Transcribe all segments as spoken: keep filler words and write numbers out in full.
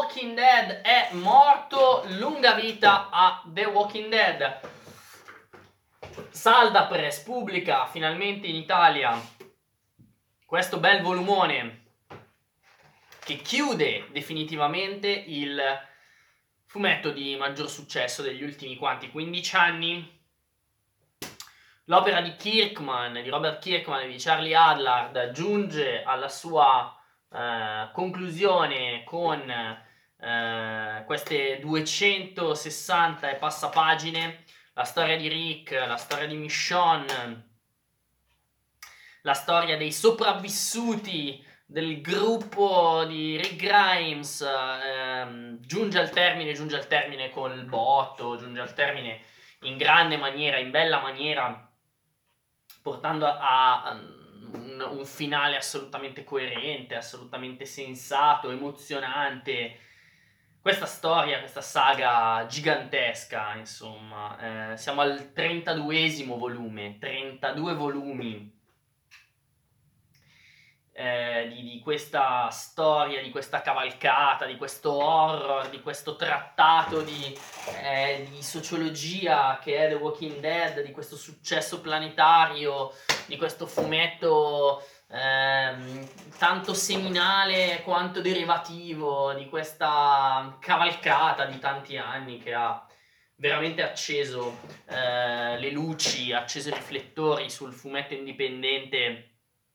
Walking Dead è morto, lunga vita a The Walking Dead. Salda Press pubblica finalmente in Italia questo bel volumone che chiude definitivamente il fumetto di maggior successo degli ultimi quanti quindici anni. L'opera di Kirkman, di Robert Kirkman e di Charlie Adlard giunge alla sua eh, conclusione con eh, queste duecentosessanta e passa pagine, la storia di Rick, la storia di Michonne, la storia dei sopravvissuti del gruppo di Rick Grimes, ehm, giunge al termine, giunge al termine col botto, giunge al termine in grande maniera, in bella maniera, portando a, a un, un finale assolutamente coerente, assolutamente sensato, emozionante. Questa storia, questa saga gigantesca, insomma, eh, siamo al trentaduesimo volume, trentadue volumi eh, di, di questa storia, di questa cavalcata, di questo horror, di questo trattato di, eh, di sociologia che è The Walking Dead, di questo successo planetario, di questo fumetto ehm, tanto seminale quanto derivativo, di questa cavalcata di tanti anni che ha veramente acceso eh, le luci, acceso i riflettori sul fumetto indipendente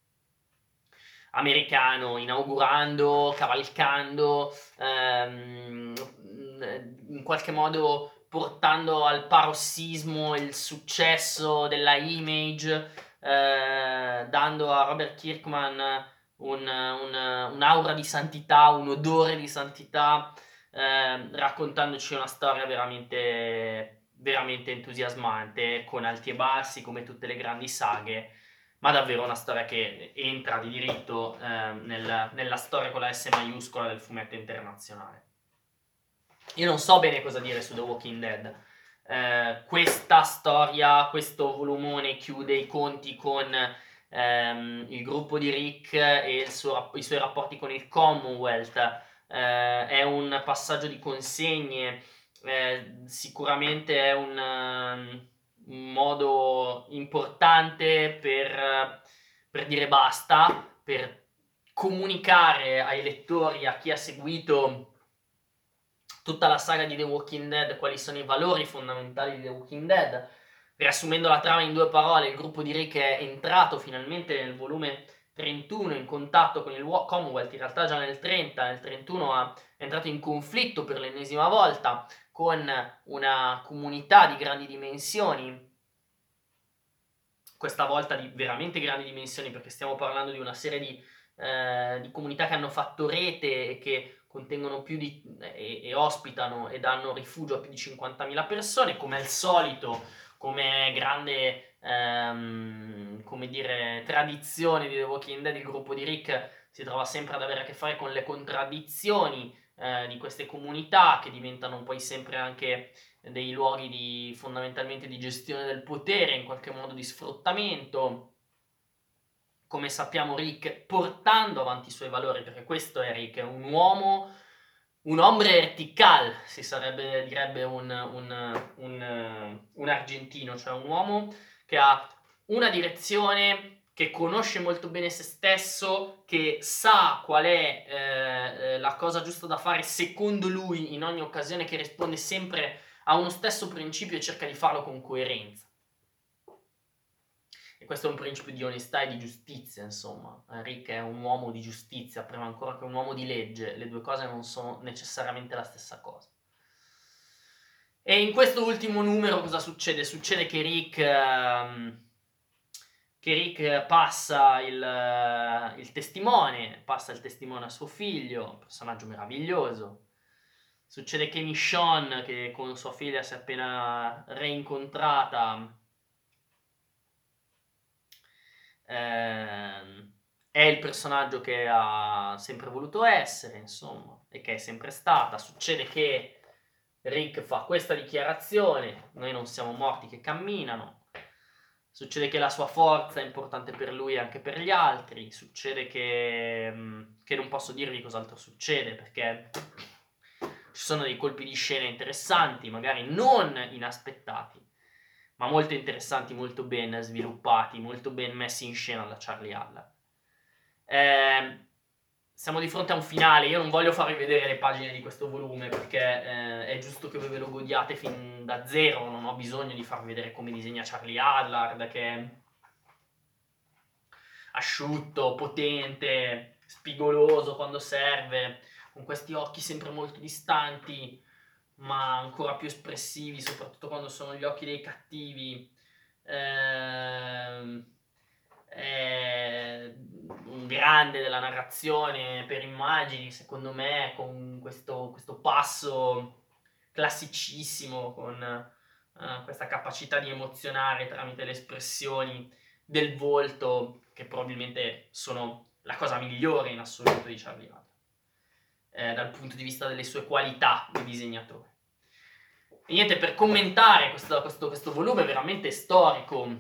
americano, inaugurando, cavalcando, ehm, in qualche modo portando al parossismo il successo della Image, eh, dando a Robert Kirkman un, un, un'aura di santità, un odore di santità, eh, raccontandoci una storia veramente, veramente entusiasmante, con alti e bassi come tutte le grandi saghe, ma davvero una storia che entra di diritto eh, nel, nella storia con la S maiuscola del fumetto internazionale. Io non so bene cosa dire su The Walking Dead. Eh, questa storia, questo volumone chiude i conti con ehm, il gruppo di Rick e il suo, i suoi rapporti con il Commonwealth. Eh, è un passaggio di consegne, eh, sicuramente è un... Um, un modo importante per, per dire basta, per comunicare ai lettori, a chi ha seguito tutta la saga di The Walking Dead, quali sono i valori fondamentali di The Walking Dead. Riassumendo la trama in due parole, il gruppo di Rick è entrato finalmente nel volume trentuno in contatto con il Commonwealth, in realtà già nel trenta, nel trentuno è entrato in conflitto per l'ennesima volta con una comunità di grandi dimensioni, questa volta di veramente grandi dimensioni, perché stiamo parlando di una serie di, eh, di comunità che hanno fatto rete e che contengono più di e, e ospitano e danno rifugio a più di cinquantamila persone, come al solito, come grande ehm, come dire tradizione di The Walking Dead. Il gruppo di Rick si trova sempre ad avere a che fare con le contraddizioni eh, di queste comunità, che diventano poi sempre anche dei luoghi di, fondamentalmente di gestione del potere, in qualche modo di sfruttamento. Come sappiamo, Rick, portando avanti i suoi valori, perché questo è Rick, è un uomo, un hombre vertical, si sarebbe, direbbe un, un, un, un argentino, cioè un uomo che ha una direzione, che conosce molto bene se stesso, che sa qual è eh, la cosa giusta da fare secondo lui in ogni occasione, che risponde sempre a uno stesso principio e cerca di farlo con coerenza. E questo è un principio di onestà e di giustizia, insomma. Rick è un uomo di giustizia, prima ancora che un uomo di legge. Le due cose non sono necessariamente la stessa cosa. E in questo ultimo numero cosa succede? Succede che Rick, ehm, che Rick passa il, il testimone, passa il testimone a suo figlio, un personaggio meraviglioso. Succede che Michonne, che con sua figlia si è appena reincontrata, ehm, è il personaggio che ha sempre voluto essere, insomma, e che è sempre stata. Succede che Rick fa questa dichiarazione: noi non siamo morti che camminano. Succede che la sua forza è importante per lui e anche per gli altri. Succede che, che non posso dirvi cos'altro succede, perché ci sono dei colpi di scena interessanti, magari non inaspettati, ma molto interessanti, molto ben sviluppati, molto ben messi in scena da Charlie Adler. Eh, siamo di fronte a un finale. Io non voglio farvi vedere le pagine di questo volume perché eh, è giusto che ve lo godiate fin da zero. Non ho bisogno di farvi vedere come disegna Charlie Adler, che è asciutto, potente, spigoloso quando serve, con questi occhi sempre molto distanti ma ancora più espressivi, soprattutto quando sono gli occhi dei cattivi. Ehm, è un grande della narrazione per immagini, secondo me, con questo, questo passo classicissimo, con uh, questa capacità di emozionare tramite le espressioni del volto, che probabilmente sono la cosa migliore in assoluto di Charlie Adler, eh, dal punto di vista delle sue qualità di disegnatore. E niente, per commentare questo, questo, questo volume veramente storico,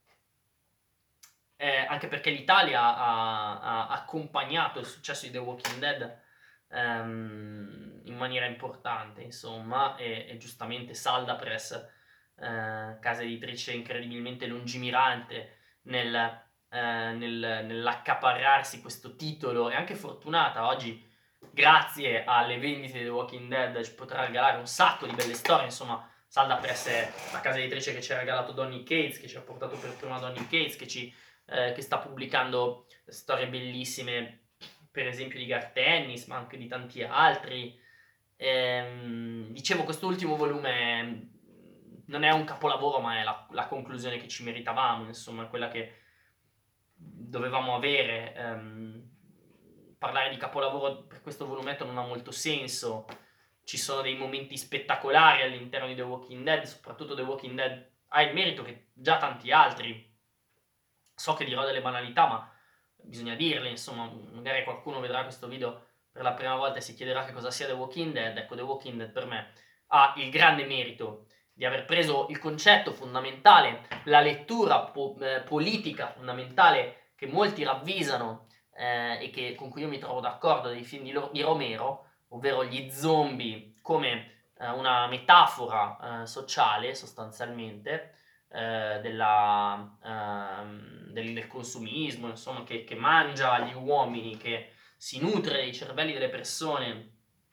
eh, anche perché l'Italia ha, ha accompagnato il successo di The Walking Dead um, in maniera importante, insomma, e, e giustamente Salda Press, eh, casa editrice incredibilmente lungimirante nel, eh, nel, nell'accaparrarsi questo titolo, e anche fortunata oggi, grazie alle vendite di The Walking Dead, ci potrà regalare un sacco di belle storie. Insomma, Salda Press è la casa editrice che ci ha regalato Donny Cates, che ci ha portato per prima Donny Cates, che, ci, eh, che sta pubblicando storie bellissime, per esempio di Garth Ennis, ma anche di tanti altri. Ehm, dicevo, quest'ultimo volume non è un capolavoro, ma è la, la conclusione che ci meritavamo, insomma, quella che dovevamo avere. Ehm, parlare di capolavoro per questo volumetto non ha molto senso. Ci sono dei momenti spettacolari all'interno di The Walking Dead, soprattutto The Walking Dead ha il merito che già tanti altri, so che dirò delle banalità, ma bisogna dirle, insomma, magari qualcuno vedrà questo video per la prima volta e si chiederà che cosa sia The Walking Dead. Ecco, The Walking Dead per me ha il grande merito di aver preso il concetto fondamentale, la lettura po- eh, politica fondamentale che molti ravvisano eh, e che, con cui io mi trovo d'accordo, dei film di, Lo- di Romero, ovvero gli zombie come eh, una metafora eh, sociale, sostanzialmente, eh, della, ehm, del, del consumismo, insomma, che, che mangia gli uomini, che si nutre dei cervelli delle persone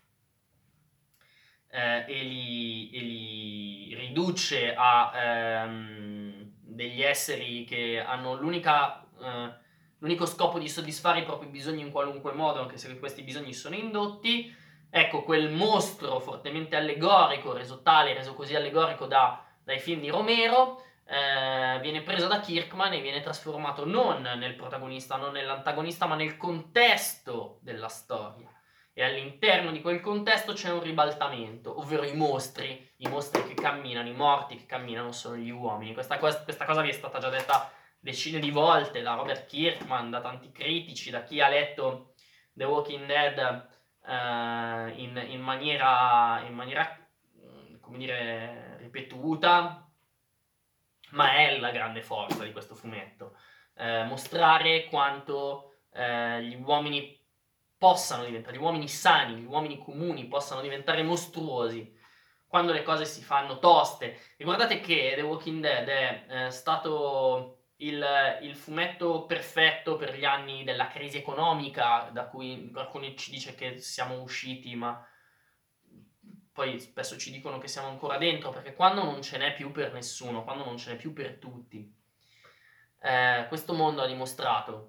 eh, e, li, e li riduce a ehm, degli esseri che hanno l'unica, eh, l'unico scopo di soddisfare i propri bisogni in qualunque modo, anche se questi bisogni sono indotti. Ecco, quel mostro fortemente allegorico, reso tale, reso così allegorico da, dai film di Romero, eh, viene preso da Kirkman e viene trasformato non nel protagonista, non nell'antagonista, ma nel contesto della storia. E all'interno di quel contesto c'è un ribaltamento, ovvero i mostri, i mostri che camminano, i morti che camminano sono gli uomini. Questa cosa, questa cosa vi è stata già detta decine di volte da Robert Kirkman, da tanti critici, da chi ha letto The Walking Dead eh, in, in maniera, in maniera, come dire, ripetuta, ma è la grande forza di questo fumetto. Eh, mostrare quanto eh, gli uomini possano diventare, gli uomini sani, gli uomini comuni possano diventare mostruosi quando le cose si fanno toste. E guardate che The Walking Dead è eh, stato il, il fumetto perfetto per gli anni della crisi economica, da cui qualcuno ci dice che siamo usciti, ma poi spesso ci dicono che siamo ancora dentro, perché quando non ce n'è più per nessuno, quando non ce n'è più per tutti, eh, questo mondo ha dimostrato,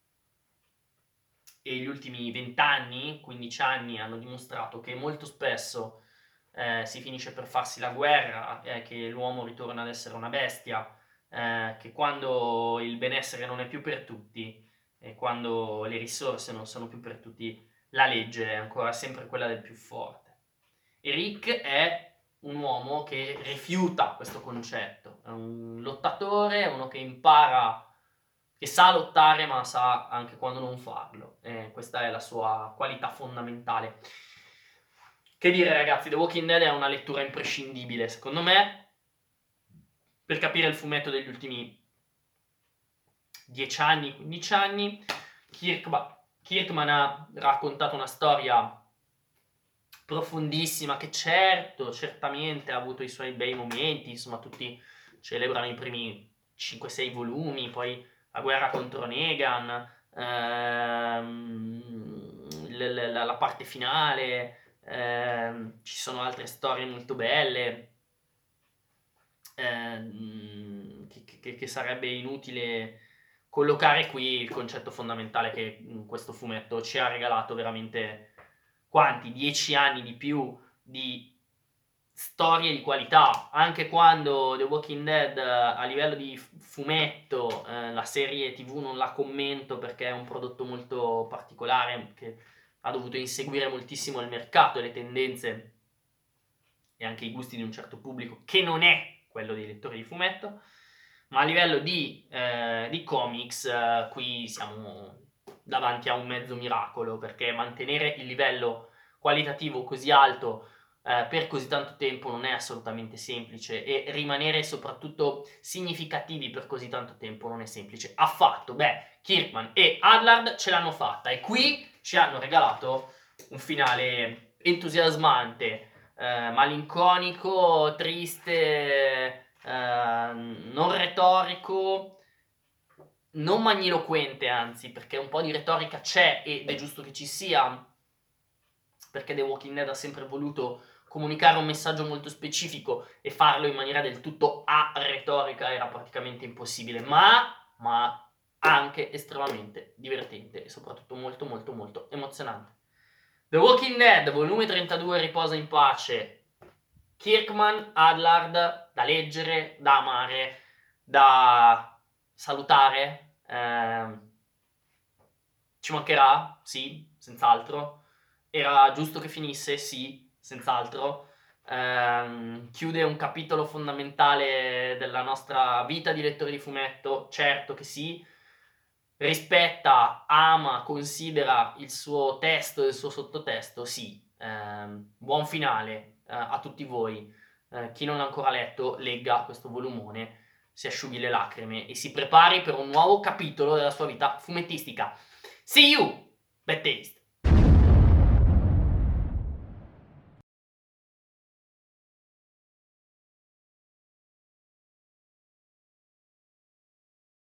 e gli ultimi vent'anni, quindici anni hanno dimostrato che molto spesso eh, si finisce per farsi la guerra, eh, che l'uomo ritorna ad essere una bestia, eh, che quando il benessere non è più per tutti e quando le risorse non sono più per tutti, la legge è ancora sempre quella del più forte. E Rick è un uomo che rifiuta questo concetto, è un lottatore, uno che impara, che sa lottare ma sa anche quando non farlo, e questa è la sua qualità fondamentale. Che dire, ragazzi, The Walking Dead è una lettura imprescindibile, secondo me, per capire il fumetto degli ultimi dieci anni, quindici anni. Kirkman, Kirkman ha raccontato una storia profondissima, che certo, certamente ha avuto i suoi bei momenti, insomma tutti celebrano i primi cinque sei volumi, poi la guerra contro Negan, ehm, la, la, la parte finale, ehm, ci sono altre storie molto belle, ehm, che, che, che sarebbe inutile collocare qui il concetto fondamentale che questo fumetto ci ha regalato veramente quanti? Dieci anni di più di storie di qualità, anche quando The Walking Dead a livello di fumetto, eh, la serie tivù non la commento perché è un prodotto molto particolare che ha dovuto inseguire moltissimo il mercato e le tendenze e anche i gusti di un certo pubblico che non è quello dei lettori di fumetto, ma a livello di, eh, di comics eh, qui siamo davanti a un mezzo miracolo, perché mantenere il livello qualitativo così alto eh, per così tanto tempo non è assolutamente semplice, e rimanere soprattutto significativi per così tanto tempo non è semplice affatto. Beh, Kirkman e Adlard ce l'hanno fatta e qui ci hanno regalato un finale entusiasmante, eh, malinconico, triste, eh, non retorico, non magniloquente, anzi, perché un po' di retorica c'è ed è giusto che ci sia, perché The Walking Dead ha sempre voluto comunicare un messaggio molto specifico e farlo in maniera del tutto aretorica era praticamente impossibile, ma, ma anche estremamente divertente e soprattutto molto molto molto emozionante. The Walking Dead, volume trentadue, riposa in pace. Kirkman, Adlard, da leggere, da amare, da salutare. Eh, ci mancherà? Sì, senz'altro. Era giusto che finisse? Sì, senz'altro. Eh, chiude un capitolo fondamentale della nostra vita di lettori di fumetto? Certo che sì. Rispetta, ama, considera il suo testo e il suo sottotesto? Sì. Eh, buon finale eh, a tutti voi. Eh, chi non l'ha ancora letto, legga questo volumone, si asciughi le lacrime e si prepari per un nuovo capitolo della sua vita fumettistica. See you! Bad taste!